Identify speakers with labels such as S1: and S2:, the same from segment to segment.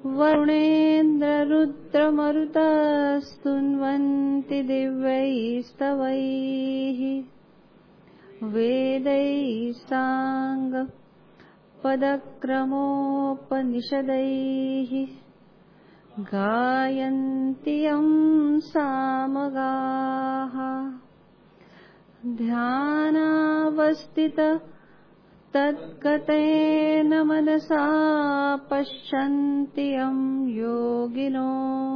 S1: वरुणेन्द्ररुद्रमरुतस्तुन्वन्ति दिव्यैस्तवैः वेदैः साङ्गपदक्रमोपनिषदैः गायन्ति यं सामगाः ध्यानावस्थित तद्गतेन मनसा पश्यन्ति यं योगिनो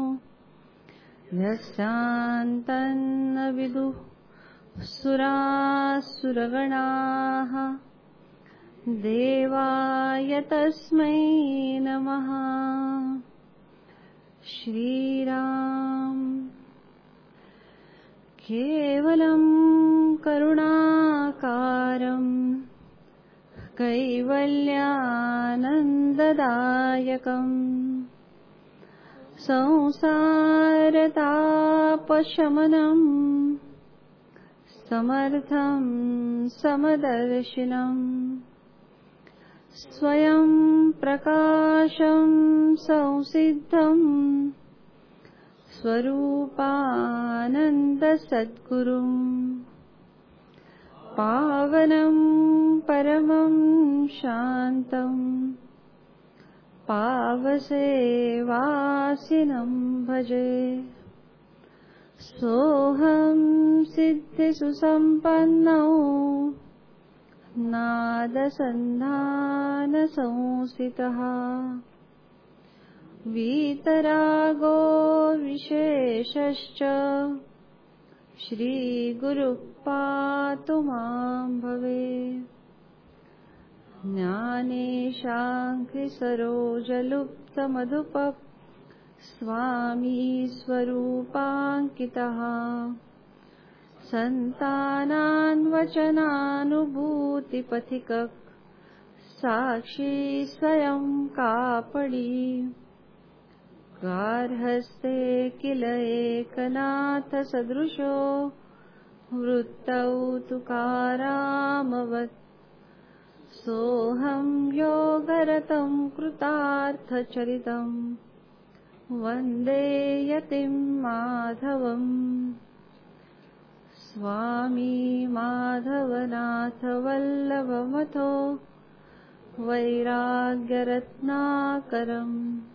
S1: यस्यान्तन्न विदुः सुरासुरगणाः देवाय तस्मै नमः। श्रीराम केवलं करुणाकारं कैवल्यानन्ददायकं संसारतापशमनं समर्थं समदर्शिनं स्वयं प्रकाशं संसिद्धं स्वरूपानन्दसद्गुरुं पावनं परमं शान्तं पावसेवासिनं भजे। सोऽहं सिद्धिसुसम्पन्नौ नादसन्धानसंसितः वीतरागो विशेषश्च श्रीगुरुः पातु मां भवे। ज्ञानेशाङ्घ्रिसरोजलुप्तमधुप स्वामी स्वरूपाङ्कितः सन्तानान्वचनानुभूतिपथिकः साक्षी स्वयं कापडी गार्हस्थे किल एकनाथसदृशो वृत्तौ तुकारामवत् सोऽहं योगरतं कृतार्थचरितं वन्दे यतिं माधवम्। स्वामी माधवनाथ वल्लभमथो वैराग्यरत्नाकरम्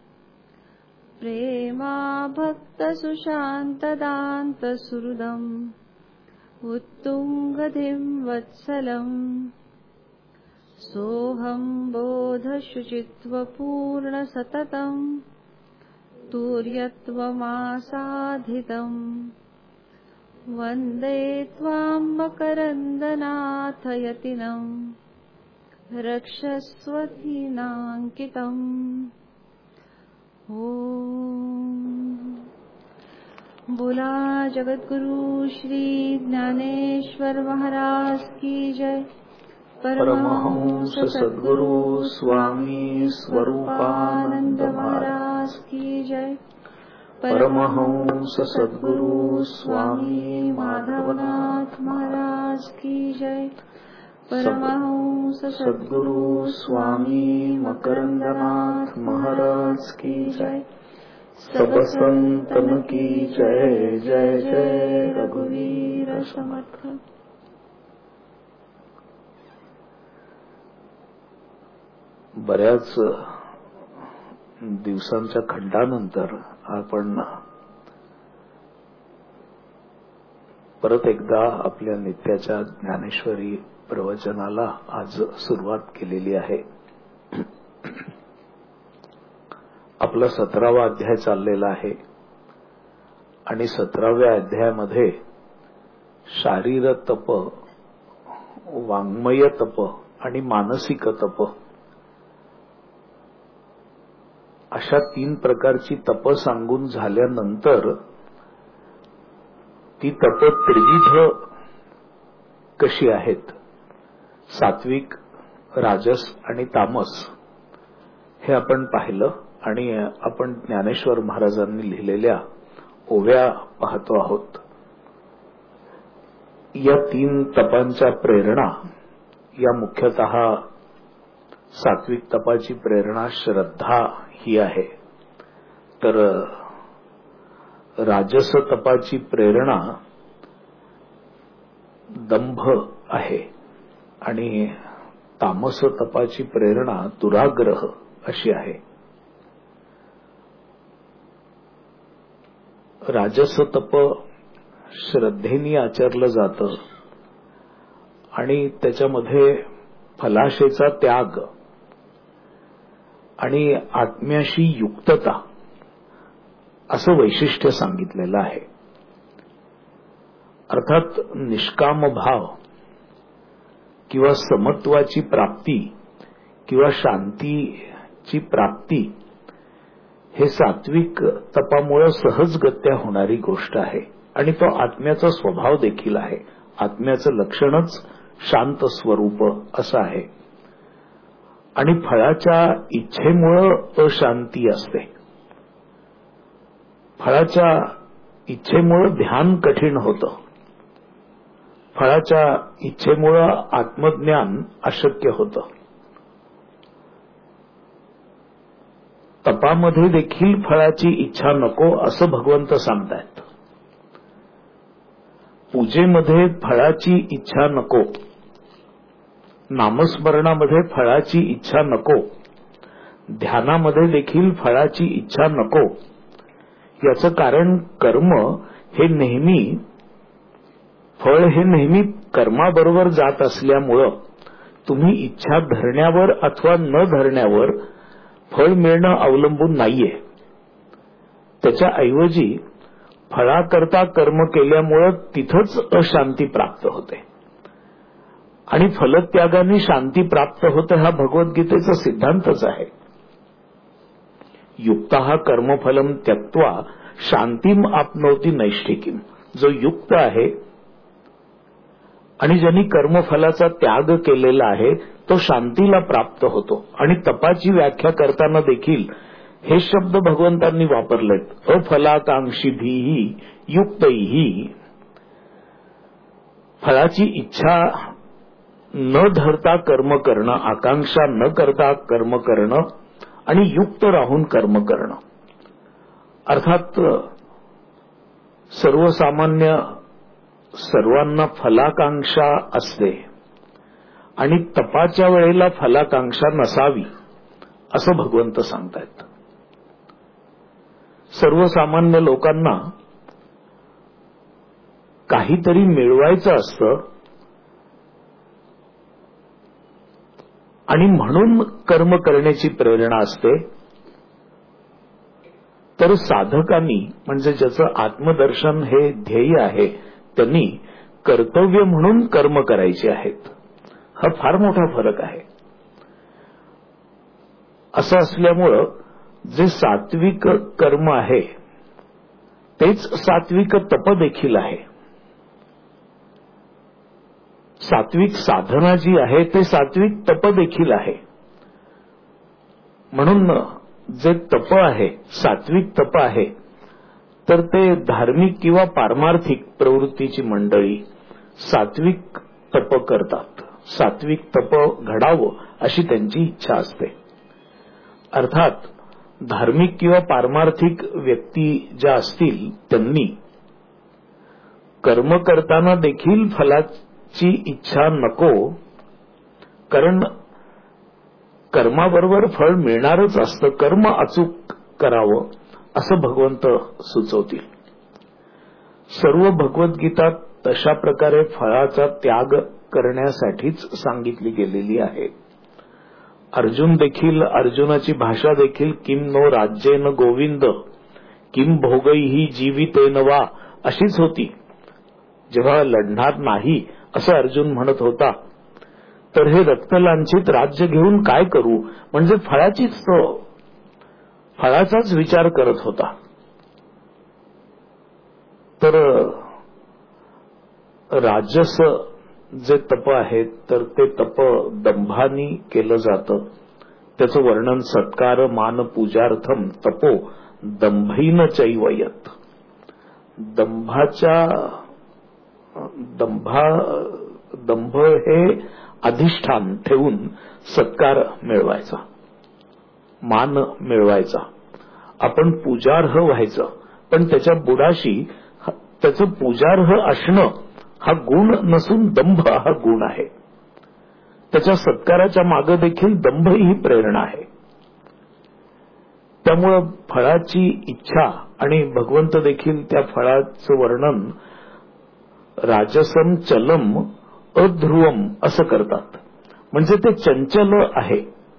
S1: प्रेमाभक्तसुशान्तदान्तसुहृदम् उत्तुङ्गधिं वत्सलम् सोऽहं बोधशुचित्वपूर्णसततं तुर्यत्वमासाधितम् वन्दे त्वां मकरन्दनाथ यतिनं रक्षस्वधीनाङ्कितम्। ओम बोला जगद्गुरु श्री ज्ञानेश्वर महाराज की जय।
S2: परमहंस सद्गुरु स्वामी स्वरूपानंद महाराज
S1: की जय।
S2: परमहंस सद्गुरु स्वामी
S1: माधवनाथ महाराज की जय। परमहंस
S2: सद्गुरु स्वामी मकरंदनाथ महाराज की जय। सब संतन की जय। जय जय रघुवीर समर्थ। बऱ्याच दिवसांच्या खंडानंतर आपण परत एकदा आपल्या नित्याच्या ज्ञानेश्वरी प्रवचनाला आज सुरुवात केलेली आहे। आपला 17वा अध्याय चाललेला आहे आणि 17व्या अध्यायामध्ये शारीर तप, वाङ्मय तप आणि मानसिक तप अशा 3 प्रकारची तप सांगून झाल्यानंतर ती तप त्रिविध कशी आहेत, सात्विक, राजस आणि तामस, हे आपण पाहिलं आणि आपण ज्ञानेश्वर महाराजांनी लिहिलेल्या ओव्या पाहतो आहोत। या 3 तपांच्या प्रेरणा, या मुख्यतः सात्विक तपाची प्रेरणा श्रद्धा ही आहे तर राजस तपाची प्रेरणा दंभ आहे आणि तामस तपाची प्रेरणा दुराग्रह अशी आहे. राजस तप श्रद्धेने आचरलं जातं आणि त्याच्यामध्ये फलाशेचा त्याग आणि आत्म्याशी युक्तता असं वैशिष्ट्य सांगितलेलं आहे. अर्थात निष्काम भाव किंवा समत्वाची प्राप्ती किंवा शांतीची प्राप्ती हे सात्विक तपामुळे सहजगत्या होणारी गोष्ट आहे आणि तो आत्म्याचा स्वभाव देखील आहे. आत्म्याचं लक्षणच शांत स्वरूप असं आहे आणि फळाच्या इच्छेमुळे अशांती असते. फळाच्या इच्छेमुळे ध्यान कठीण होतं. फळाच्या इच्छेमुळे आत्मज्ञान अशक्य होतं. तपामध्ये देखील फळाची इच्छा नको असं भगवंत सांगतायत. पूजेमध्ये फळाची इच्छा नको, नामस्मरणामध्ये फळाची इच्छा नको, ध्यानामध्ये देखील फळाची इच्छा नको. याचं कारण कर्म हे नेहमी फळ हे नेहमी कर्माबरोबर जात असल्यामुळं तुम्ही इच्छा धरण्यावर अथवा न धरण्यावर फळ मिळणं अवलंबून नाहीये. त्याच्याऐवजी फळाकरता कर्म केल्यामुळं तिथंच अशांती प्राप्त होते आणि फलत्यागाने शांती प्राप्त होते हा भगवद्गीतेचा सिद्धांतच आहे. युक्तः कर्मफलम त्यक्त्वा शांतीम आपनोती नैष्ठिकीम. जो युक्त आहे आणि ज्यांनी कर्मफलाचा त्याग केलेला आहे तो शांतीला प्राप्त होतो. आणि तपाची व्याख्या करताना देखील हे शब्द भगवंतांनी वापरलेत. अफलाकांक्षीभिः युक्तैः. फळाची इच्छा न धरता कर्म करणं, आकांक्षा न करता कर्म करणं आणि युक्त राहून कर्म करणं. अर्थात सर्वसामान्य सर्वांना फलाकांक्षा असते आणि तपाच्या वेळेला फलाकांक्षा नसावी असं भगवंत सांगतायत. सर्वसामान्य लोकांना काहीतरी मिळवायचं असतं आणि म्हणून कर्म करण्याची प्रेरणा असते. तर साधकांनी म्हणजे ज्याचं आत्मदर्शन हे ध्येय आहे त्यांनी कर्तव्य म्हणून कर्म करायचे आहेत. हा फार मोठा फरक आहे. असं असल्यामुळं जे सात्विक कर्म आहे तेच सात्विक तप देखील आहे. सात्विक साधना जी आहे ते सात्विक तप देखील आहे. म्हणून जे तप आहे सात्विक तप आहे तर ते धार्मिक किंवा पारमार्थिक प्रवृत्तीची मंडळी सात्विक तप करतात. सात्विक तप घडावं अशी त्यांची इच्छा असते. अर्थात धार्मिक किंवा पारमार्थिक व्यक्ती ज्या असतील त्यांनी कर्म करताना देखील फलाची इच्छा नको, कारण कर्माबरोबर फळ मिळणारच असतं. कर्म अचूक करावं असं भगवंत सुचवतील. सर्व भगवद्गीता तशा प्रकारे फळाचा त्याग करण्यासाठीच सांगितली गेलेली आहे. अर्जुन देखील अर्जुनाची भाषा देखील किम नो राज्येन गोविंद किम भोगैहि जीवितेन वा अशीच होती. जेव्हा लढणार नाही असं अर्जुन म्हणत होता तर हे रक्तलांछित राज्य घेऊन काय करू म्हणजे फळाचाच विचार करत होता. तर राजस जे तप आहे तर ते तप दंभानी केलं जातं. त्याचं वर्णन सत्कार मान पूजार्थम तपो दंभैन चैवयत. दंभ हे अधिष्ठान ठेवून सत्कार मिळवायचा, मान मिळवायचा. आपण पूजार्ह व्हायचं, पण त्याच्या बुडाशी त्याचं पूजार्ह असणं हा गुण नसून दंभ हा गुण आहे. त्याच्या सत्काराच्या मागे देखील दंभ ही प्रेरणा आहे. त्यामुळं फळाची इच्छा आणि भगवंत देखील त्या फळाचं वर्णन राजसम चलम अध्रुवम असं करतात. म्हणजे ते चंचल आहे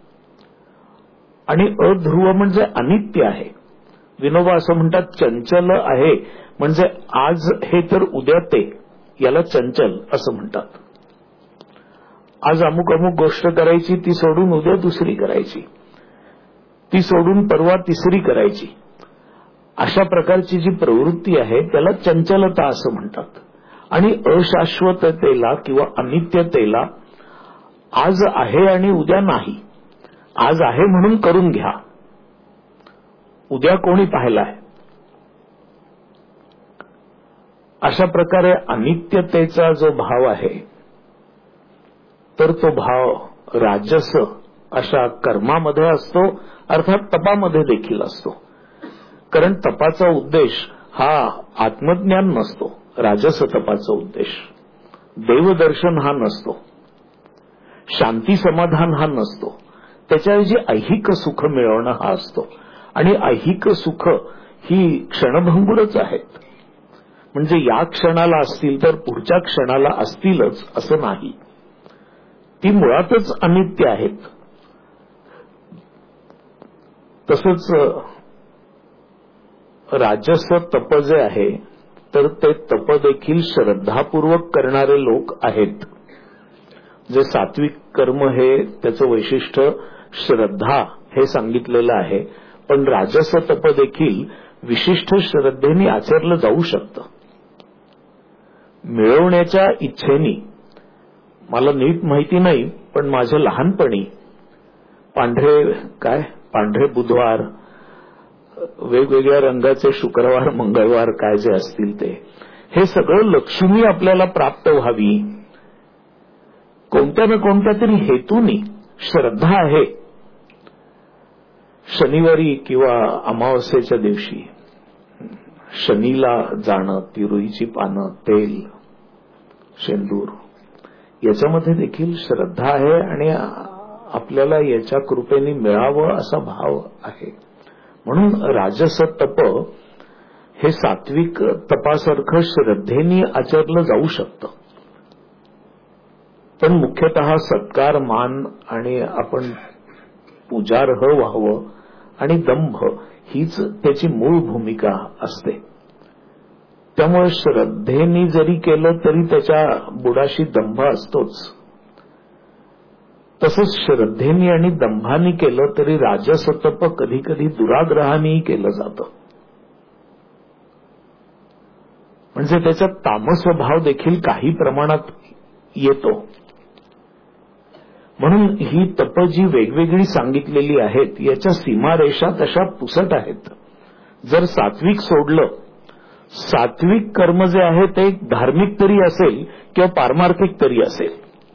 S2: आणि अध्रुव म्हणजे अनित्य आहे. विनोबा असं म्हणतात चंचल आहे म्हणजे आज हे तर उद्या ते, याला चंचल असं म्हणतात. आज अमुक अमुक गोष्ट करायची, ती सोडून उद्या दुसरी करायची, ती सोडून परवा तिसरी करायची. अशा प्रकारची जी प्रवृत्ती आहे त्याला चंचलता असं म्हणतात. आणि अशाश्वततेला किंवा अनित्यतेला आज आहे आणि उद्या नाही, आज आहे म्हणून करून घ्या, उद्या कोणी पाहिलाय, अशा प्रकारे अनित्यतेचा जो भाव आहे तर तो भाव राजस अशा कर्मामध्ये असतो, अर्थात तपामध्ये देखील असतो. कारण तपाचा उद्देश हा आत्मज्ञान नसतो. राजस तपाचा उद्देश देवदर्शन हा नसतो, शांती समाधान हा नसतो. त्याच्याऐवजी ऐहिक सुख मिळवणं हा असतो. आणि ऐहिक सुख ही क्षणभंगुरच आहेत. म्हणजे या क्षणाला असतील तर पुढच्या क्षणाला असतीलच असं नाही. ती मुळातच अनित्य आहेत. तसंच राजस तप जे आहे तर ते तप देखील श्रद्धापूर्वक करणारे लोक आहेत. जे सात्विक कर्म हे त्याचं वैशिष्ट्य श्रद्धा हे सांगितलेलं आहे. पण राजस तप देखील विशिष्ट श्रद्धेने आचरलं जाऊ शकतं. मिळवण्याच्या इच्छेनी, मला नीट माहिती नाही पण माझ्या लहानपणी पांढरे बुधवार, वेगवेगळ्या रंगाचे शुक्रवार मंगळवार काय जे असतील ते, हे सगळं लक्ष्मी आपल्याला प्राप्त व्हावी कोणत्या ना कोणत्या तरी हेतूनी श्रद्धा आहे. शनिवारी किंवा अमावस्येच्या दिवशी शनीला जाणं, तिरुईची पानं, तेल, शेंदूर, याच्यामध्ये देखील श्रद्धा आहे आणि आपल्याला याच्या कृपेने मिळावं असा भाव आहे. म्हणून राजस तप हे सात्विक तपासारखं श्रद्धेने आचरलं जाऊ शकतं. पण मुख्यतः सत्कार, मान आणि आपण पूजार्ह व्हावं आणि दंभ हीच त्याची मूळ भूमिका असते. त्यामुळे श्रद्धेने जरी केलं तरी त्याच्या बुडाशी दंभ असतोच. तसंच श्रद्धेने आणि दंभाने केलं तरी राजस तप कधी कधी दुराग्रहानेही केलं जातं. म्हणजे त्याच्यात तामस भाव देखील काही प्रमाणात येतो. म्हणून ही तप जी वेगवेगळी सांगितलेली आहेत याच्या सीमारेषा तशा पुसट आहेत. जर सात्विक सोडलं, सात्विक कर्म जे आहे ते धार्मिक तरी असेल किंवा पारमार्थिक तरी असेल,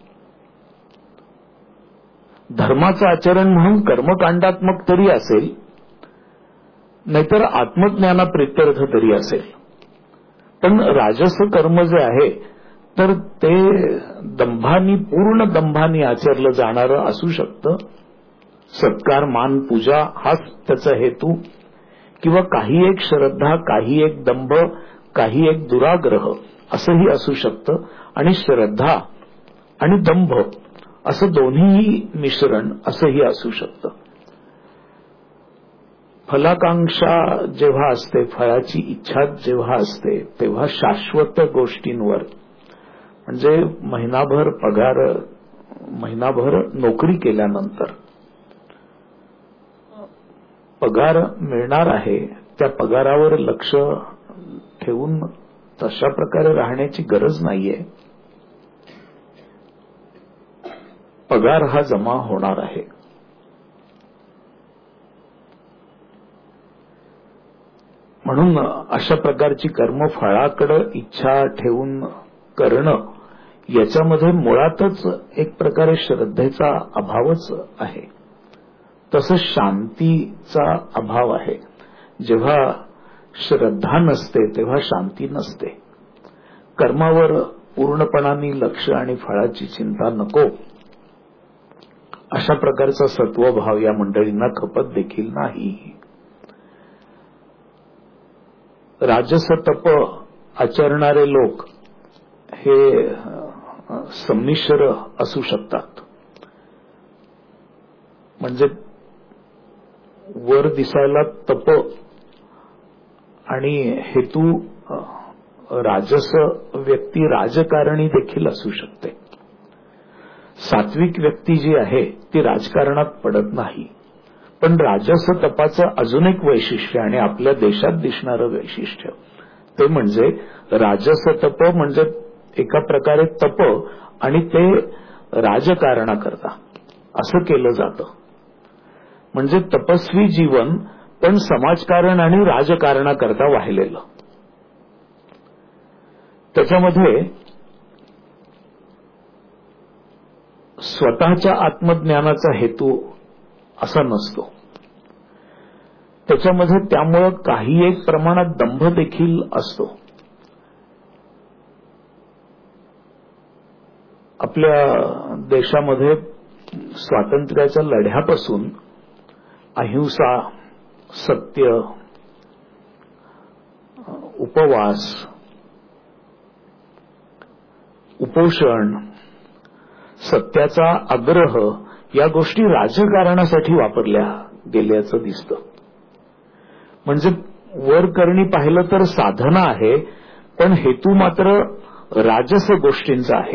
S2: धर्माचं आचरण म्हणून कर्मकांडात्मक तरी असेल, नाहीतर आत्मज्ञानाप्रित्यर्थ तरी असेल, पण राजस कर्म जे आहे तर ते दंभानी, पूर्ण दंभानी आचरलं जाणारं असू शकतं. सत्कार, मान, पूजा हाच त्याचा हेतू, किंवा काही एक श्रद्धा, काही एक दंभ, काही एक दुराग्रह असंही असू शकतं. आणि श्रद्धा आणि दंभ असं दोन्हीही मिश्रण असंही असू शकतं. फलाकांक्षा जेव्हा असते, फळाची इच्छा जेव्हा असते, तेव्हा शाश्वत गोष्टींवर, म्हणजे महिनाभर नोकरी केल्यानंतर पगार मिळणार आहे, त्या पगारावर लक्ष ठेवून तशा प्रकारे राहण्याची गरज नाहीये. पगार हा जमा होणार आहे. म्हणून अशा प्रकारची कर्मफळाकडे इच्छा ठेवून करणं याच्यामध्ये मुळातच एक प्रकारे श्रद्धेचा अभावच आहे. तसंच शांतीचा अभाव आहे. जेव्हा श्रद्धा नसते तेव्हा शांती नसते. कर्मावर पूर्णपणाने लक्ष आणि फळाची चिंता नको, अशा प्रकारचा सत्वभाव या मंडळींना खपत देखील नाही. राजस तप आचरणारे लोक हे संमिश्र असू शकतात. म्हणजे वर दिसायला तप आणि हेतू राजस व्यक्ती राजकारणी देखील असू शकते. सात्विक व्यक्ती जी आहे ती राजकारणात पडत नाही. पण राजस तपाचं अजून एक वैशिष्ट्य आणि आपल्या देशात दिसणारं वैशिष्ट्य ते म्हणजे राजस तप म्हणजे एका प्रकारे तप आणि ते राजकारणाकरता असं केलं जातं. म्हणजे तपस्वी जीवन पण समाजकारण आणि राजकारणाकरता वाहिलेलं. त्याच्यामध्ये स्वतःच्या आत्मज्ञानाचा हेतू असा नसतो. त्याच्यामध्ये त्यामुळं काही एक प्रमाणात दंभ देखील असतो. आपल्या देशामध्ये स्वातंत्र्याच्या लढ्यापासून अहिंसा, सत्य, उपवास, उपोषण, सत्याचा आग्रह या गोष्टी राजकारणासाठी वापरल्या गेल्याचं दिसतं. म्हणजे वरकरणी पाहिलं तर साधना आहे, पण हेतू मात्र राजस गोष्टींचा आहे.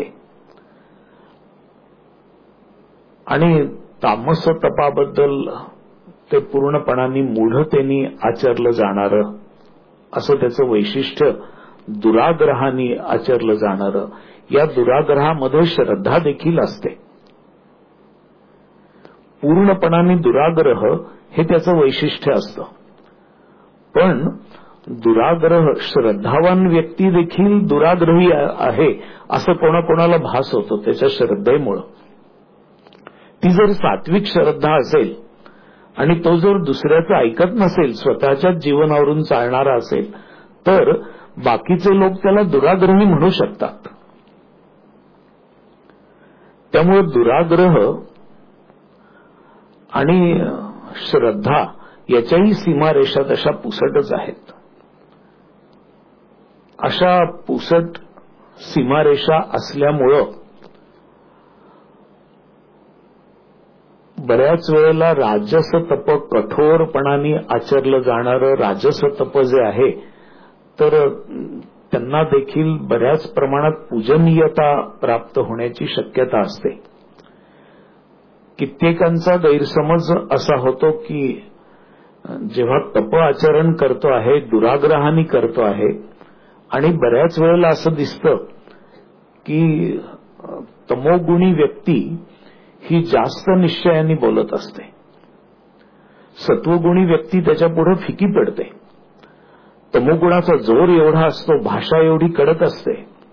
S2: आणि तामस तपाबद्दल ते पूर्णपणाने मूढतेने आचरलं जाणारं असं त्याचं वैशिष्ट्य, दुराग्रहाने आचरलं जाणारं. या दुराग्रहामध्ये श्रद्धा देखील असते. पूर्णपणाने दुराग्रह हे त्याचं वैशिष्ट्य असतं. पण दुराग्रह, श्रद्धावान व्यक्ती देखील दुराग्रही आहे असं कोणाकोणाला भास होतो त्याच्या श्रद्धेमुळं. ती जर सात्विक श्रद्धा असेल आणि तो जर दुसऱ्याचं ऐकत नसेल, स्वतःच्याच जीवनावरून चालणारा असेल, तर बाकीचे लोक त्याला दुराग्रही म्हणू शकतात. त्यामुळे दुराग्रह आणि श्रद्धा याच्याही सीमारेषा तशा पुसटच आहेत. अशा पुसट सीमारेषा असल्यामुळं बऱ्याच वेळेला राजस तप, कठोरपणाने आचरलं जाणारं राजस तप जे आहे तर त्यांना देखील बऱ्याच प्रमाणात पूजनीयता प्राप्त होण्याची शक्यता असते. कित्येकांचा गैरसमज असा होतो की जेव्हा तप आचरण करतो आहे, दुराग्रहाने करतो आहे, आणि बऱ्याच वेळेला असं दिसतं की तमोगुणी व्यक्ती ही जास्त निश्चयाने बोलत असते. सत्वगुणी व्यक्ती त्याच्यापुढे फिकी पडते. तमोगुणाचा जोर एवढा असतो, भाषा एवढी कडक असते,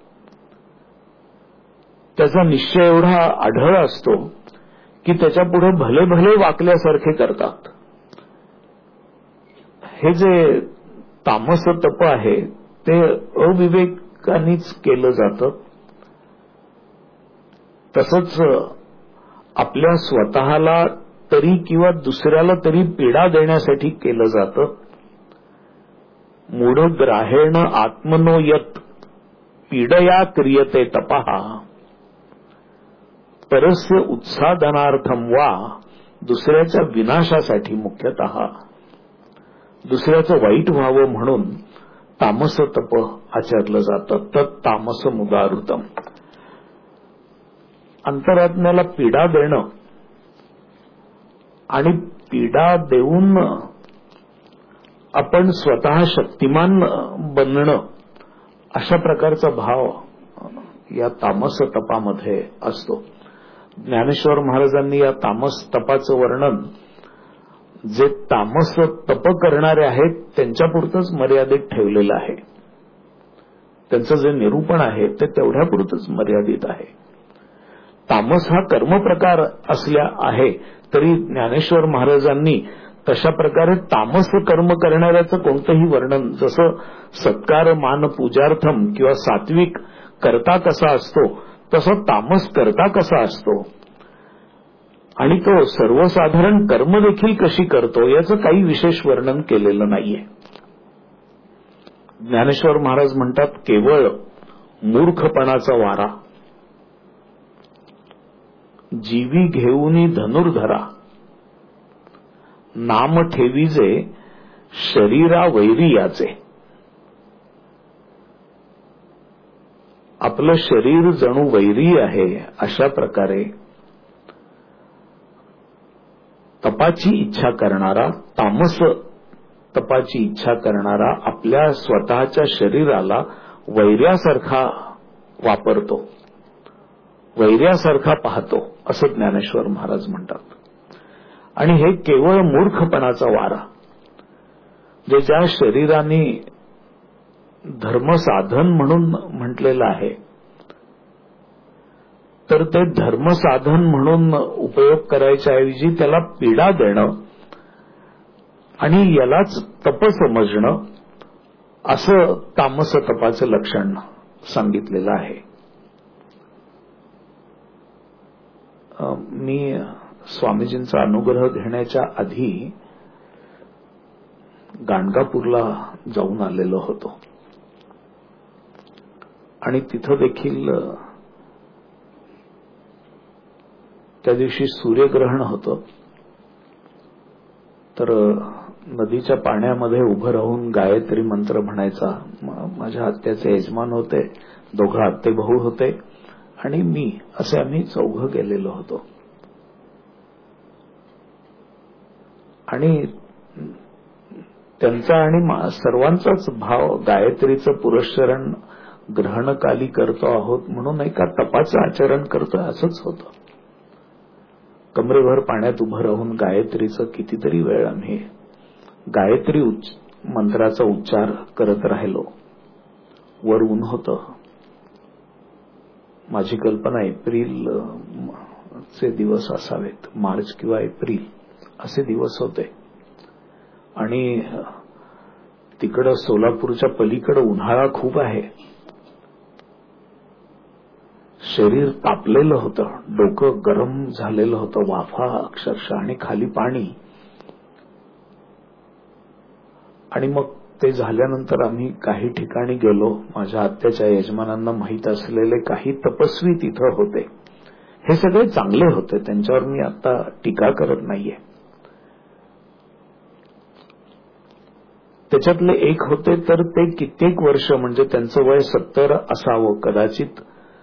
S2: त्याचा निश्चय एवढा आढळ असतो की त्याच्यापुढे भले भले वाकल्यासारखे करतात. हे जे तामस तप आहे ते अविवेकानेच केलं जातं. तसंच आपल्या स्वतःला तरी किंवा दुसऱ्याला तरी पीडा देण्यासाठी केलं जातं. मूढग्राहेण आत्मनो यत् पीडया क्रियते तपः परस्य उत्सादनार्थम वा, दुसऱ्याच्या विनाशासाठी, मुख्यतः दुसऱ्याचं वाईट व्हावं म्हणून तामस तप आचरलं जातं. तत् तामस मुदारुतम. अंतरात्म्याला पीडा देणं आणि पीडा देऊन आपण स्वतः शक्तिमान बनणं अशा प्रकारचा भाव या तामस तपामध्ये असतो. ज्ञानेश्वर महाराजांनी या तामस तपाचं वर्णन जे तामस तप करणारे आहेत त्यांच्यापुरतंच मर्यादित ठेवलेलं आहे. त्यांचं जे निरूपण आहे ते तेवढ्यापुरतंच मर्यादित आहे. तामस हा कर्मप्रकार असल्या आहे तरी ज्ञानेश्वर महाराजांनी तशा प्रकारे तामस कर्म करणाऱ्याचं कोणतंही वर्णन, जसं सत्कार मान पूजार्थम किंवा सात्विक करता कसा असतो तसं तामस करता कसा असतो आणि तो सर्वसाधारण कर्म देखील कशी करतो याचं काही विशेष वर्णन केलेलं नाहीये. ज्ञानेश्वर महाराज म्हणतात, केवळ मूर्खपणाचा वारा जीवी घेऊनी धनुर्धरा, नाम ठेवीजे शरीरा वैरी याचे. आपलं शरीर जणू वैरी आहे अशा प्रकारे तपाची इच्छा करणारा, तामस तपाची इच्छा करणारा आपल्या स्वतःच्या शरीराला वैर्यासारखा वापरतो, वैर्यासारखा पाहतो, असं ज्ञानेश्वर महाराज म्हणतात. आणि हे केवळ मूर्खपणाचा वारा, जे ज्या शरीराने धर्मसाधन म्हणून म्हटलेलं आहे, तर ते धर्मसाधन म्हणून उपयोग करायच्या ऐवजी त्याला पीडा देणं आणि यालाच तप समजणं, असं तामस तपाचं लक्षण सांगितलेलं आहे. मी स्वामीजींचा अनुग्रह घेण्याच्या आधी गाणगापूरला जाऊन आलेलो होतो आणि तिथं देखील त्या दिवशी सूर्यग्रहण होतं. तर नदीच्या पाण्यामध्ये उभं राहून गायत्री मंत्र म्हणायचा. माझ्या आत्याचे यजमान होते, दोघं आत्ते भाऊ होते आणि मी, असे आम्ही चौघं गेलेलो होतो. आणि त्यांचा आणि सर्वांचाच भाव गायत्रीचं पुरस्चरण ग्रहणकाली करतो आहोत म्हणून एका तपाचं आचरण करतोय असंच होतं. कमरेभर पाण्यात उभं राहून गायत्रीचं कितीतरी वेळ आम्ही गायत्री मंत्राचा उच्चार करत राहिलो. वर ऊन होतं. माझी कल्पना एप्रिलचे दिवस असावेत, मार्च किंवा एप्रिल असे दिवस होते. आणि तिकडं सोलापूरच्या पलीकडं उन्हाळा खूप आहे. शरीर तापलेलं होतं, डोकं गरम झालेलं होतं, वाफा अक्षरशः, आणि खाली पाणी. आणि मग ते झाल्यानंतर आम्ही काही ठिकाणी गेलो. माझ्या आत्याच्या यजमानांना माहीत असलेले काही तपस्वी तिथं होते. हे सगळे चांगले होते, त्यांच्यावर मी आता टीका करत नाहीये. त्याच्यातले एक होते तर ते कित्येक वर्ष, म्हणजे त्यांचं वय 70 असावं कदाचित,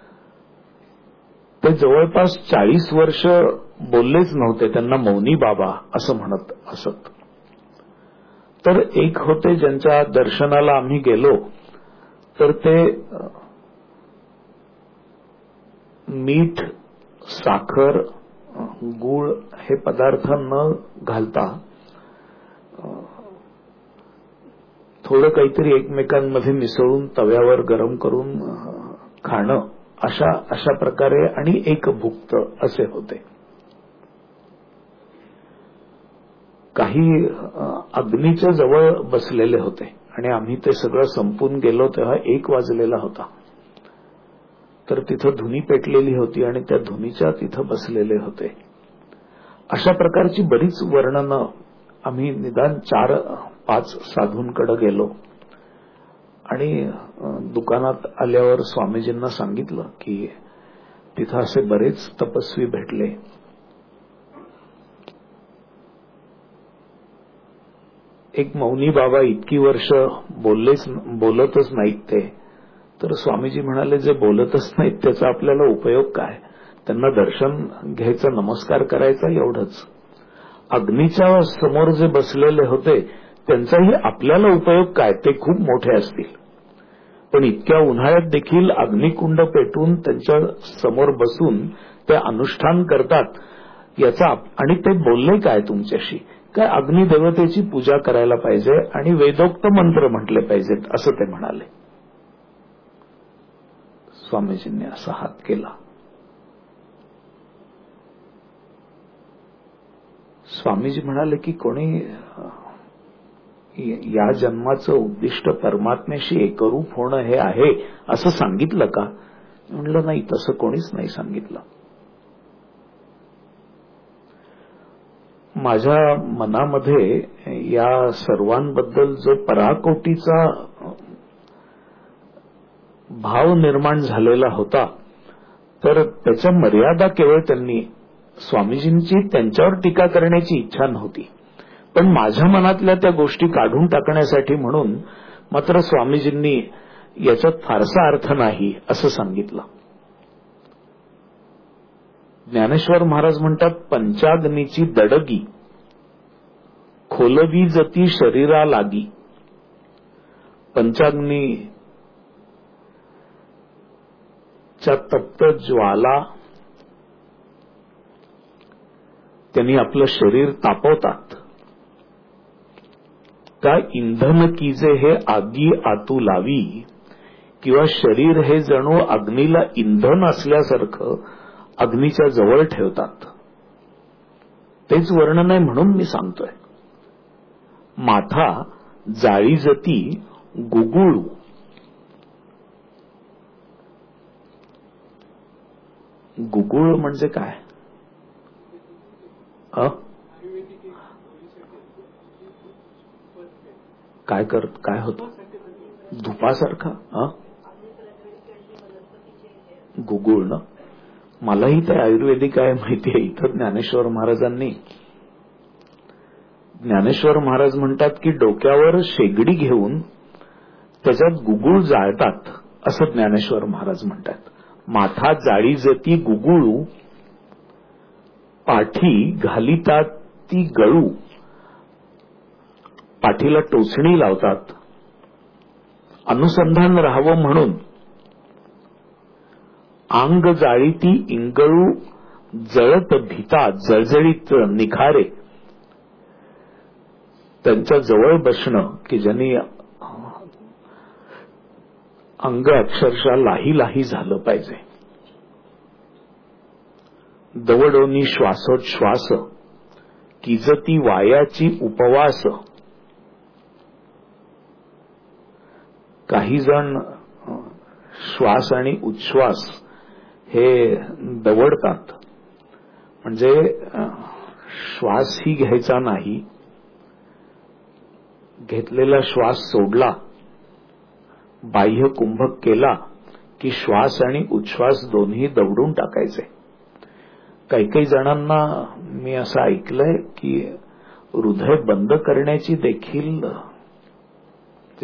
S2: ते जवळपास 40 वर्ष बोललेच नव्हते. त्यांना मौनी बाबा असं म्हणत असत. तर एक होते ज्यांच्या दर्शनाला आम्ही गेलो तर ते मीठ, साखर, गूळ हे पदार्थ न घालता थोडं काहीतरी एकमेकांमध्ये मिसळून तव्यावर गरम करून खाणं, अशा प्रकारे, आणि एक भुक्त असे होते. काही अग्नीच्या जवळ बसलेले होते आणि आम्ही ते सगळं संपून गेलो तेव्हा 1 वाजलेला होता. तर तिथं धुनी पेटलेली होती आणि त्या धुनीच्या तिथं बसलेले होते. अशा प्रकारची बरीच वर्णनं आम्ही निदान 4-5 साधूंकडे गेलो आणि दुकानात आल्यावर स्वामीजींना सांगितलं की तिथं असे बरेच तपस्वी भेटले. एक मौनी बाबा इतकी वर्ष बोलतच नाहीत ते. तर स्वामीजी म्हणाले, जे बोलतच नाहीत त्याचा आपल्याला उपयोग काय? त्यांना दर्शन घ्यायचं, नमस्कार करायचा, एवढंच. अग्नीच्या समोर जे बसलेले होते त्यांचाही आपल्याला उपयोग काय? ते खूप मोठे असतील, पण इतक्या उन्हाळ्यात देखील अग्निकुंड पेटून त्यांच्या समोर बसून ते अनुष्ठान करतात याचा. आणि ते बोलले काय तुमच्याशी? काय अग्निदेवतेची पूजा करायला पाहिजे आणि वेदोक्त मंत्र म्हटले पाहिजेत असं ते म्हणाले. स्वामीजींनी असा हात केला. स्वामीजी म्हणाले की कोणी या जन्माचं उद्दिष्ट परमात्म्याशी एकरूप होणं हे आहे असं सांगितलं का? म्हणलं नाही, तसं कोणीच नाही सांगितलं. माझ्या मनामध्ये या सर्वांबद्दल जो पराकोटीचा भाव निर्माण झालेला होता, तर त्याच्या मर्यादा केवळ त्यांनी, स्वामीजींची त्यांच्यावर टीका करण्याची इच्छा नव्हती, पण माझ्या मनातल्या त्या गोष्टी काढून टाकण्यासाठी म्हणून मात्र स्वामीजींनी याच्यात फारसा अर्थ नाही असं सांगितलं. ज्ञानेश्वर महाराज म्हणतात, पंचाग्नीची दडगी खोलवी जती शरीरा लागी. पंचाग्नीच्या तप्त ज्वाला त्यांनी आपलं शरीर तापवतात. का इंधन कीजे हे आगी आतू लावी, किंवा शरीर हे जणू अग्नीला इंधन असल्यासारखं अग्नीच्या जवळ ठेवतात. तेच वर्णन आहे म्हणून मी सांगतोय. माथा जाळी जती गुगुळू. गुगुळ म्हणजे काय? काय होतं? धुपासारखा गुगुळ ना. मलाही ते आयुर्वेदिक आहे माहिती आहे. इथं ज्ञानेश्वर महाराज म्हणतात की डोक्यावर शेगडी घेऊन त्याच्यात गुगुळ जाळतात असं ज्ञानेश्वर महाराज म्हणतात. माथा जाळी जती गुगुळू, पाठी घालितात ती गळू. पाठीला टोचणी लावतात अनुसंधान राहावं म्हणून. अंग जाळी ती इंगळू, जळत भीता जळजळीत निखारे. त्यांच्या जवळ बसणं की ज्यांनी अंग अक्षरशः लाही लाही झालं पाहिजे. दवडोनी श्वासोच्छ्वास किजती वायाची उपवास. काही जण श्वास आणि उच्छ्वास हे दवडतात, म्हणजे श्वासही घ्यायचा नाही, घेतलेला श्वास सोडला, बाह्य कुंभक केला की श्वास आणि उच्छ्वास दोन्ही दवडून टाकायचे. काही जणांना मी असं ऐकलंय की हृदय बंद करण्याची देखील ते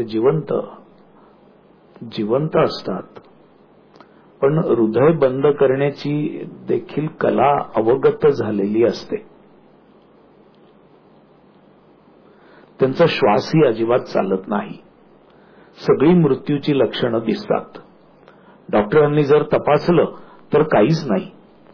S2: जिवंत असतात, पण हृदय बंद करण्याची देखील कला अवगत झालेली असते. त्यांचा श्वासही अजिबात चालत नाही. सगळी मृत्यूची लक्षणं दिसतात. डॉक्टरांनी जर तपासलं तर काहीच नाही.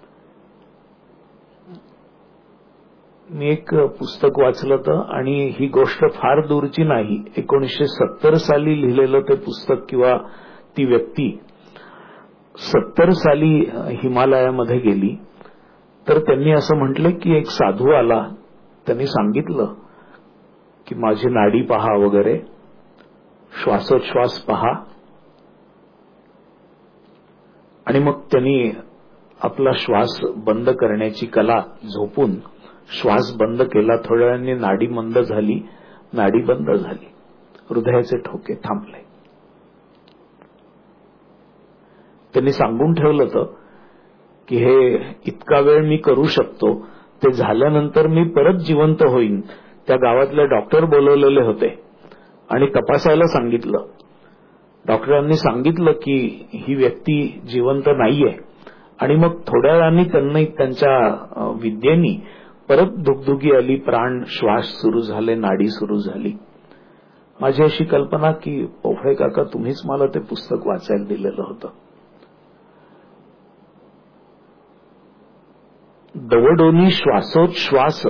S2: मी एक पुस्तक वाचलं तर, आणि ही गोष्ट फार दूरची नाही, 1970 साली लिहिलेलं ते पुस्तक किंवा ती व्यक्ती 70 साली हिमालयामध्ये गेली. तर त्यांनी असं म्हटलं की एक साधू आला, त्यांनी सांगितलं की माझी नाडी पहा वगैरे, श्वासोच्छ्वास पहा. आणि मग त्यांनी आपला श्वास बंद करण्याची कला झोपून श्वास बंद केला. थोड्या वेळाने नाडी मंद झाली, नाडी बंद झाली, हृदयाचे ठोके थांबले. त्यांनी सांगून ठेवलं होतं की हे इतका वेळ मी करू शकतो, ते झाल्यानंतर मी परत जिवंत होईन. त्या गावातले डॉक्टर बोलवलेले होते आणि तपासायला सांगितलं. डॉक्टरांनी सांगितलं की ही व्यक्ती जिवंत नाहीये, आणि मग थोड्या वेळाने त्यांनी त्यांच्या विद्येनी परत दुगदुगी आली, प्राण श्वास सुरू झाले, नाडी सुरू झाली. माझी अशी कल्पना की पोफळे काका तुम्हीच मला ते पुस्तक वाचायला दिलेलं होतं. दवडोनी श्वासोच्छ्वास,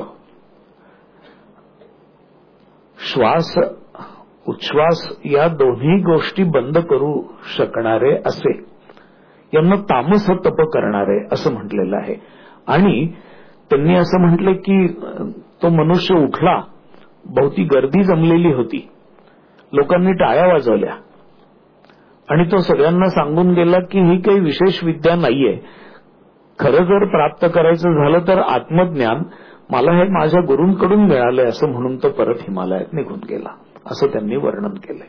S2: श्वास उच्छ्वास या दोन्ही गोष्टी बंद करू शकणारे असे, यांना तामस तप करणारे असं म्हटलेलं आहे. आणि त्यांनी असं म्हटलं की तो मनुष्य उठला. भोवती गर्दी जमलेली होती. लोकांनी टाळ्या वाजवल्या आणि तो सगळ्यांना सांगून गेला की ही काही विशेष विद्या नाहीये. खरं जर प्राप्त करायचं झालं तर आत्मज्ञान मला हे माझ्या गुरूंकडून मिळालंय असं म्हणून तो परत हिमालयात निघून गेला, असं त्यांनी वर्णन केलंय.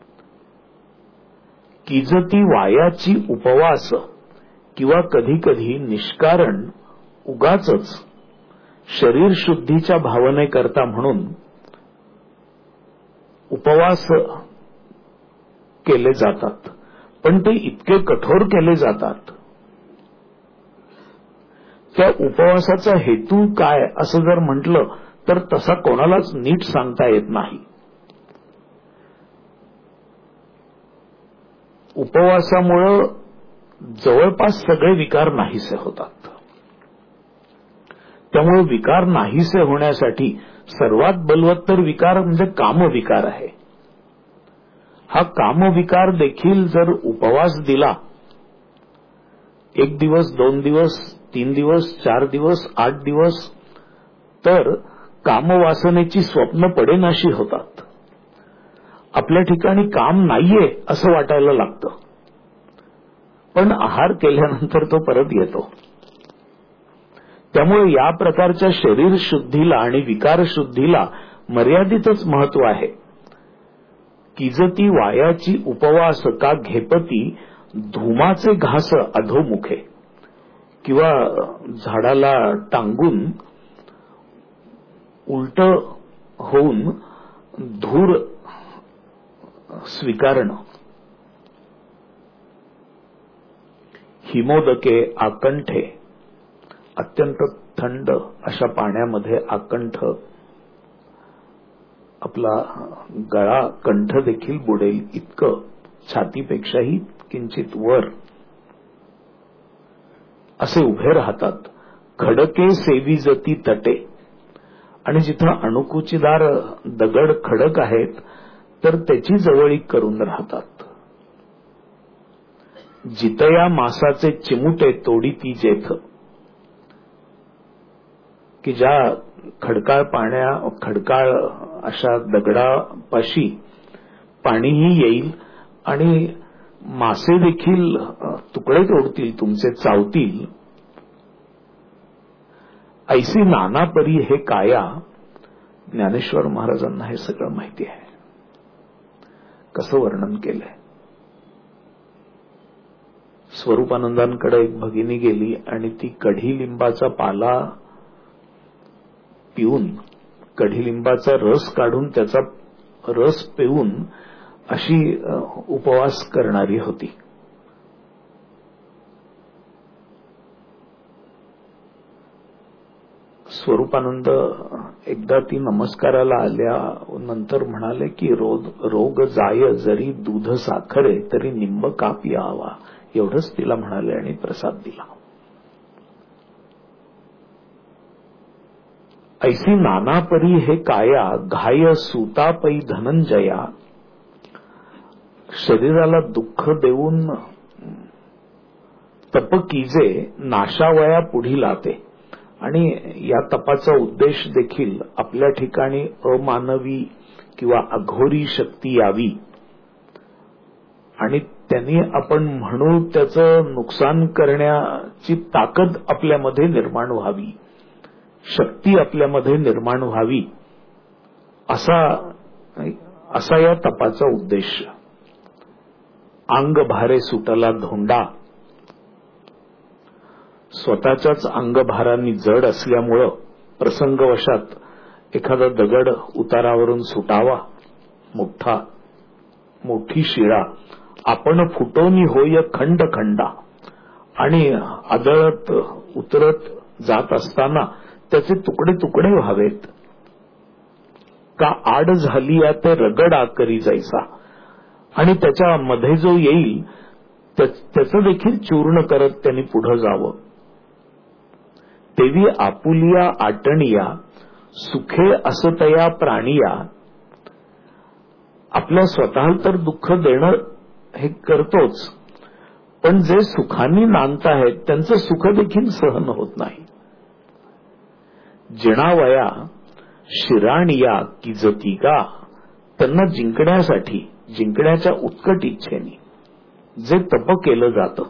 S2: किजती वायाची उपवास किंवा कधी कधी निष्कारण उगाचच शरीर शुद्धीच्या भावनेकरता म्हणून उपवास केले जातात, पण ते इतके कठोर केले जातात. त्या उपवासाचा हेतू काय असं जर म्हटलं तर तसा कोणालाच नीट सांगता येत नाही. उपवासामुळं जवळपास सगळे विकार नाहीसे होतात. त्यामुळे विकार नाहीसे होण्यासाठी सर्वात बलवत्तर विकार म्हणजे कामविकार आहे. हा कामविकार देखील जर उपवास दिला, 1 दिवस 2 दिवस 3 दिवस 4 दिवस 8 दिवस, तर कामवासनेची स्वप्न पडेनाशी होतात. आपल्या ठिकाणी काम नाहीये असं वाटायला लागतं, पण आहार केल्यानंतर तो परत येतो. त्यामुळे या प्रकारच्या शरीर शुद्धीला आणि विकार शुद्धीला मर्यादितच महत्व आहे. किजती वायाची उपवास का घेपती धुमाचे घास अधोमुखे, किंवा झाडाला टांगून उलट होऊन धूर स्वीकारणं. हिमोदके आकंठे, अत्यंत थंड अशा पाण्यामध्ये आकंठ, आपला गळा कंठ देखील बुडेल इतकं, छातीपेक्षाही किंचित वर असे उभे राहतात. खडके सेविजती तटे, आणि जिथं अणुकुचीदार दगड खडक आहेत तर त्याची जवळीक करून राहतात. जितया मासाचे चिमुटे तोडी ती जेथ, की ज्या खडकाळ अशा दगडापाशी पाणीही येईल आणि मासे देखील तुकडे तोडतील, तुमचे चावतील. ऐसी नाना परी हे काया. ज्ञानेश्वर महाराजांना हे सगळं माहिती आहे. कसं वर्णन केलंय. स्वरूपानंदांकडे एक भगिनी गेली आणि ती कढीलिंबाचा पाला पिऊन, कढीलिंबाचा रस काढून त्याचा रस पिऊन अशी उपवास करणारी होती. स्वरूपानंद एकदा ती नमस्काराला आल्या नंतर म्हणाले की रोग जाय जरी दूध साखरे तरी निंब का पियावा, एवढंच तिला म्हणाले आणि प्रसाद दिला. ऐसी नाना परी हे काया घाय सुतापै धनंजया. शरीराला दुःख देऊन तप कीजे नाशावया पुढी लाते. आणि या तपाचा उद्देश देखील आपल्या ठिकाणी अमानवी किंवा अघोरी शक्ती यावी आणि त्यांनी आपण म्हणू त्याचं नुकसान करण्याची ताकद आपल्यामध्ये निर्माण व्हावी, शक्ती आपल्यामध्ये निर्माण व्हावी, असा या तपाचा उद्देश. अंग भारे सुटला धोंडा. स्वतःच्याच अंगभारांनी जड असल्यामुळं प्रसंगवशात एखादा दगड उतारावरून सुटावा, मोठी शिळा आपण फुटोनी होय खंड खंडा. आणि आदळत उतरत जात असताना त्याचे तुकडे तुकडे व्हावेत. का आड झाली या ते रगड आकरी जायचा. आणि त्याच्या मध्ये जो येईल त्याचं देखील चूर्ण करत त्यांनी पुढे जावं. तेवी आपुलिया आटणिया सुखे असतया प्राणिया. आपल्या स्वतःला तर दुःख देणं हे करतोच, पण जे सुखांनी नांदत आहेत त्यांचं सुख देखील सहन होत नाही. जिणावया शिराणिया की जतिका, त्यांना जिंकण्यासाठी, जिंकण्याच्या उत्कट इच्छेने जे तप केलं जातं,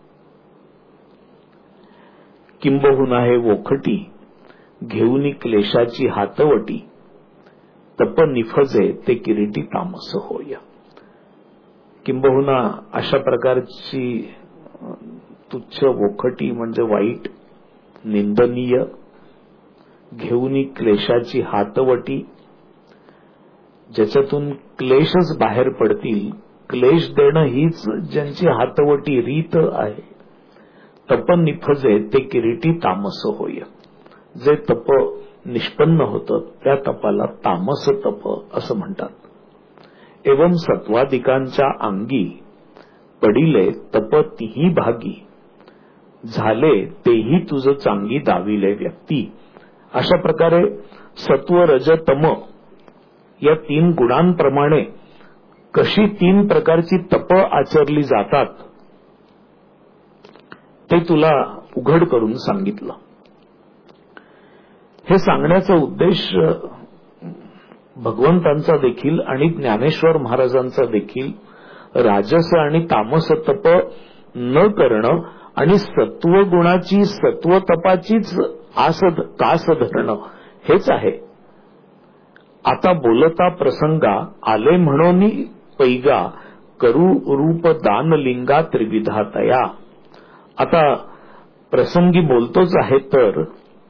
S2: किंबहुना हे वोखटी घेऊनी क्लेशाची हातवटी, तप निफजे ते किरीटी तामस होय. किंबहुना अशा प्रकारची तुच्छ वोखटी म्हणजे वाईट, निंदनीय, घेऊनी क्लेशाची हातवटी, ज्याच्यातून क्लेशच बाहेर पडतील, क्लेश देणं हीच ज्यांची हातवटी रीत आहे. तप निफजे ते किरीटी तामस होय. जे तप निष्पन्न होतं त्या तपाला तामस तप असं म्हणतात. एवं सत्वादिकांच्या अंगी पडिले तप तिही भागी, झाले तेही तुझं चांगी दाविले व्यक्ती. अशा प्रकारे सत्व रज तम या 3 गुणांप्रमाणे कशी 3 प्रकारची तप आचरली जातात ते तुला उघड करून सांगितलं. हे सांगण्याचा उद्देश भगवंतांचा देखील आणि ज्ञानेश्वर महाराजांचा देखील राजस आणि तामस तप न करणं आणि सत्वगुणाची सत्वतपाचीच कास धरणं हेच आहे. आता बोलता प्रसंगा आले म्हणून पैगा, करू रूप दान लिंगा त्रिविधा तया. आता प्रसंगी बोलतोच आहे तर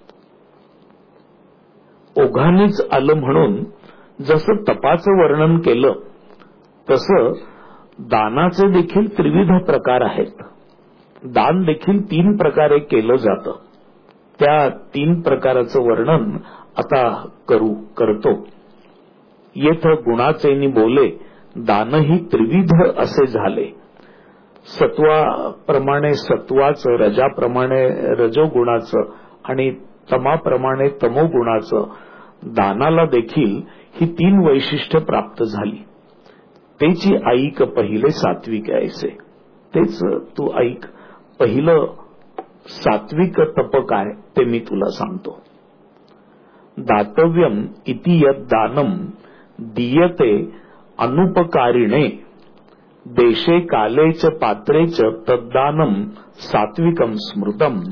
S2: ओघानेच आलं म्हणून जसं तपाचं वर्णन केलं तसं दानाचे देखील त्रिविध प्रकार आहेत. दान देखील 3 प्रकारे केलं जातं. त्या 3 प्रकाराचं वर्णन आता करतो. येथ गुणाचेनी बोले दानही त्रिविध असे झाले. सत्वाप्रमाणे सत्वाचं, रजाप्रमाणे रजोगुणाचं आणि तमाप्रमाणे तमोगुणाचं दानाला देखील ही 3 वैशिष्ट्य प्राप्त झाली. त्याची ऐक पहिले सात्विक ऐसे. तेच तू ऐक. पहिलं सात्विक तप काय ते मी तुला सांगतो. दातव्यम इति यत् दानम दीयते अनुपकारिणे, देशे काले च पात्रे च तद्दानम सात्विकम स्मृतम.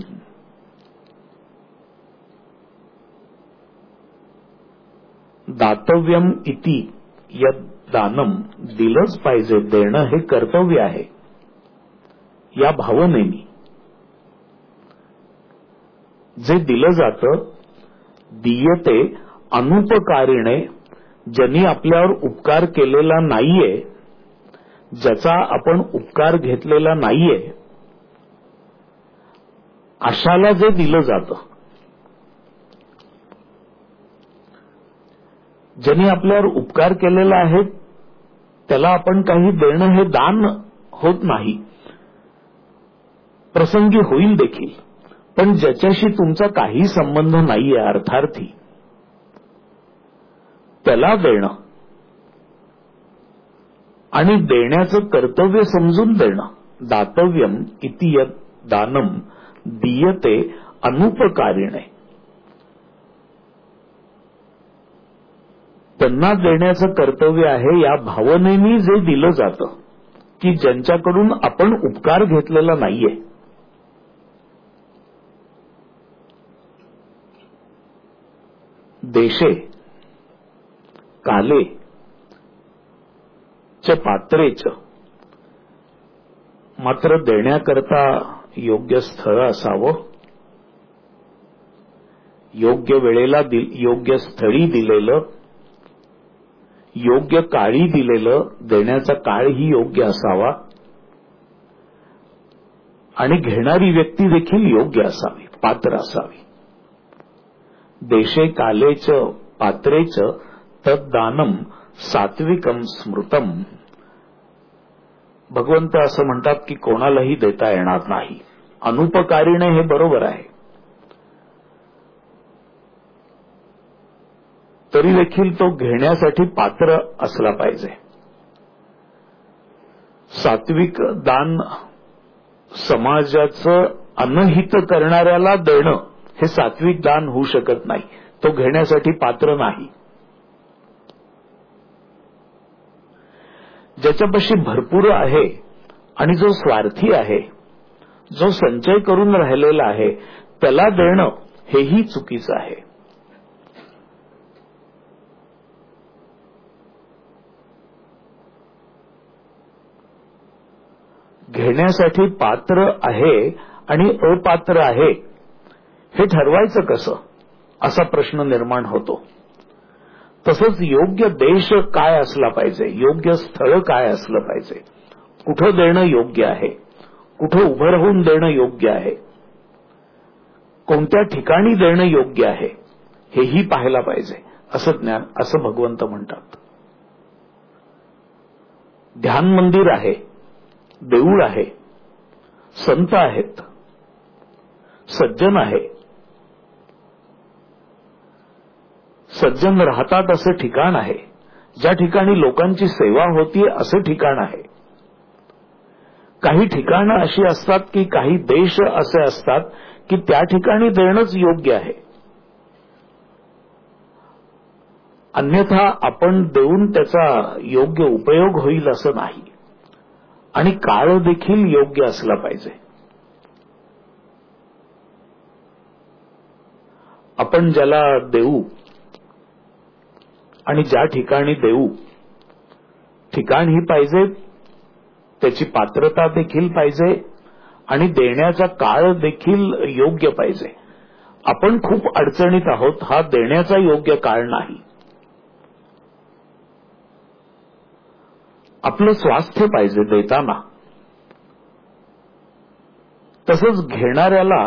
S2: दातव्यम इति यत् दानम, दिलंच पाहिजे, देणं हे कर्तव्य आहे या भावनेने जे दिलं जातं. दीयते अनुपकारिणे, ज्यांनी आपल्यावर उपकार केलेला नाहीये, ज्याचा आपण उपकार घेतलेला नाहीये, अशाला जे दिलं जातं. ज्यांनी आपल्यावर उपकार केलेला आहे त्याला आपण काही देणं हे दान होत नाही. प्रसंगी होईल देखील, पण ज्याच्याशी तुमचा काही संबंध नाहीये अर्थार्थी, त्याला देणं आणि देण्याचं कर्तव्य समजून देणं. दातव्यम इति यत् दानम दीयते अनुपकारिणे, त्यांना देण्याचं कर्तव्य आहे या भावनेने जे दिलं जातं की ज्यांच्याकडून आपण उपकार घेतलेला नाहीये. देशे काले च पात्रे च, मात्र देण्याकरता योग्य स्थळ असावं, योग्य वेळेला योग्य स्थळी दिलेलं, योग्य काळी दिलेलं, देण्याचा काळही योग्य असावा आणि घेणारी व्यक्ती देखील योग्य असावी, पात्र असावी. देशे कालेच पात्रेच तद्दानम सात्विकम स्मृतम. भगवंत असं म्हणतात की कोणालाही देता येणार नाही. अनुपकारीने हे बरोबर आहे, तरी देखील तो घेण्यासाठी पात्र असला पाहिजे. सात्विक दान समाजाचं अनहित करणाऱ्याला देणं हे सात्विक दान होऊ शकत नाही. तो घेण्यासाठी पात्र नाही. ज्याच्यापाशी भरपूर आहे आणि जो स्वार्थी आहे, जो संचय करून राहिलेला आहे, त्याला देणं हेही चुकीचं आहे. घेण्यासाठी पात्र आहे आणि अपात्र आहे हे ठरवायचं कसं, असा प्रश्न निर्माण होतो. तसंच योग्य देश काय असला पाहिजे, योग्य स्थळ काय असलं पाहिजे, कुठं देणं योग्य आहे, कुठं उभं राहून देणं योग्य आहे, कोणत्या ठिकाणी देणं योग्य आहे, हेही पाहायला पाहिजे असं ज्ञान, असं भगवंत म्हणतात. ध्यान मंदिर आहे, देऊळ आहे, संत आहेत, सज्जन आहे, सज्जन राहतात असं ठिकाण आहे, ज्या ठिकाणी लोकांची सेवा होतीये असं ठिकाण आहे. काही ठिकाणं अशी असतात की काही देश असे असतात की त्या ठिकाणी देणंच योग्य आहे. अन्यथा आपण देऊन त्याचा योग्य उपयोग होईल असं नाही. आणि काळ देखील योग्य असला पाहिजे. आपण ज्याला देऊ आणि ज्या ठिकाणी देऊ, ठिकाणही पाहिजे, त्याची पात्रता देखील पाहिजे आणि देण्याचा काळ देखील योग्य पाहिजे. आपण खूप अडचणीत आहोत, हा देण्याचा योग्य काळ नाही. आपलं स्वास्थ्य पाहिजे देताना. तसंच घेणाऱ्याला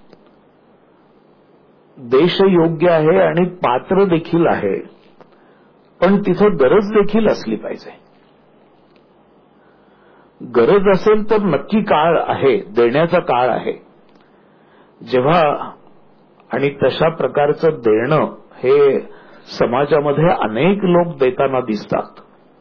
S2: देश योग्य आहे आणि पात्र देखील आहे, पण तिथं गरज देखील असली पाहिजे. गरज असेल तर नक्की काळ आहे, देण्याचा काळ आहे. जेव्हा आणि तशा प्रकारचं देणं हे समाजामध्ये अनेक लोक देताना दिसतात.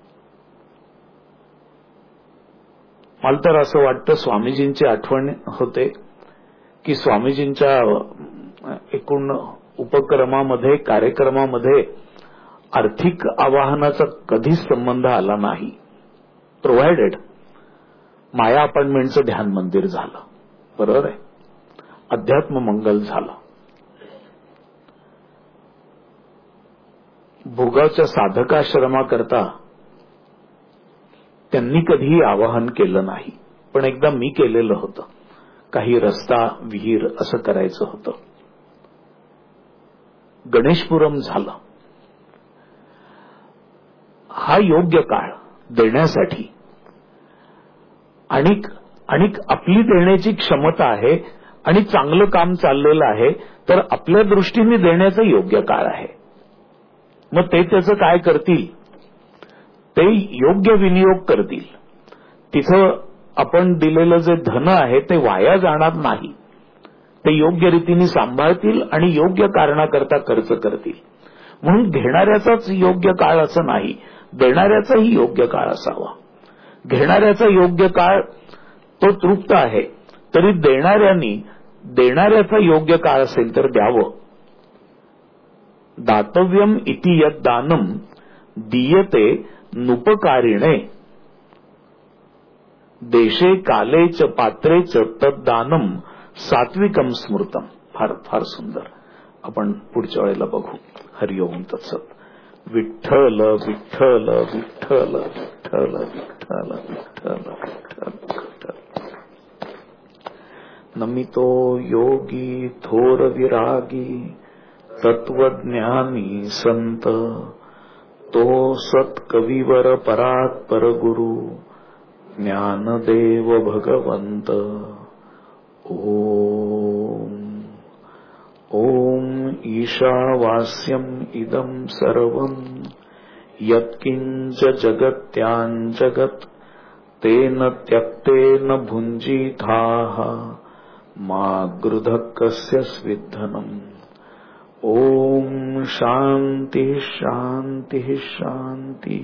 S2: मला तर असं वाटतं, स्वामीजींची आठवण होते की स्वामीजींच्या एकूण उपक्रमामध्ये, कार्यक्रमामध्ये आर्थिक आवाहनाचा कधीच संबंध आला नाही. प्रोव्हायडेड माया अपार्टमेंटचं ध्यान मंदिर झालं, बरोबर आहे, अध्यात्म मंगल झालं. भोगावच्या साधकाश्रमाकरता त्यांनी कधीही आवाहन केलं नाही, पण एकदा मी केलेलं होतं. काही रस्ता, विहीर असं करायचं होतं. गणेशपुरम झालं. हा योग्य काळ देण्यासाठी. आणि आपली देण्याची क्षमता आहे आणि चांगलं काम चाललेलं आहे, तर आपल्या दृष्टीने देण्याचा योग्य काळ आहे. मग ते त्याचं काय करतील, ते योग्य विनियोग करतील. तिथं आपण दिलेलं जे धन आहे ते वाया जाणार नाही. ते योग्य रीतीने सांभाळतील आणि योग्य कारणाकरता खर्च करतील. म्हणून घेणाऱ्याचाच योग्य काळ असं नाही, देणाऱ्याचाही योग्य काळ असावा. घेणाऱ्याचा योग्य काळ तो तृप्त आहे, तरी देणाऱ्याचा योग्य काळ असेल तर द्यावं. दातव्यम इति यत् दानम दीयते नुपकारिणे देशे काले च पात्रे च तद्दानम सात्विकम स्मृतम. फार फार सुंदर. आपण पुढच्या वेळेला बघू. हरिओम तत्सत. विठ्ठल विठ्ठल विठ्ठल विठ्ठल विठ्ठल विठ्ठल विठ्ठल. नमितो योगी थोर विरागी तत्वज्ञानी संत तो सत्कविवर परात्पर गुरु ज्ञानदेव भगवंत. ओम ओम ईशावास्यम इदं सर्वं यत्किंच जगत्याञ्जगत् तेन त्यक्तेन भुञ्जीथाः मा गृधः कस्य स्विद्धनम्. ओम शांति शांति शांति.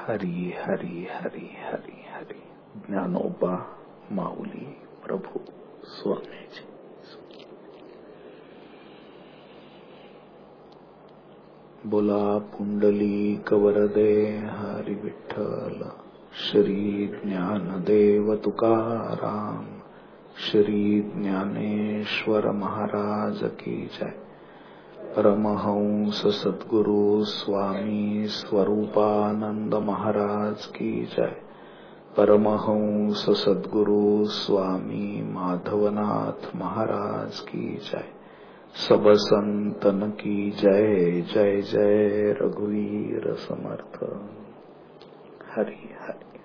S2: हरी हरी हरी हरी हरी. ज्ञानोबा माऊली प्रभू स्वामीजी. बोला पुंडलिक वरदे हरी विठ्ठल. श्री ज्ञानदेव तुकाराम. श्री ज्ञानेश्वर महाराज की जय. परमहंस सद्गुरु स्वामी स्वरूपानंद महाराज की जय. परमहंस सद्गुरु स्वामी माधवनाथ महाराज की जय. सब संतन की जय. जय जय रघुवीर समर्थ. हरि हरि.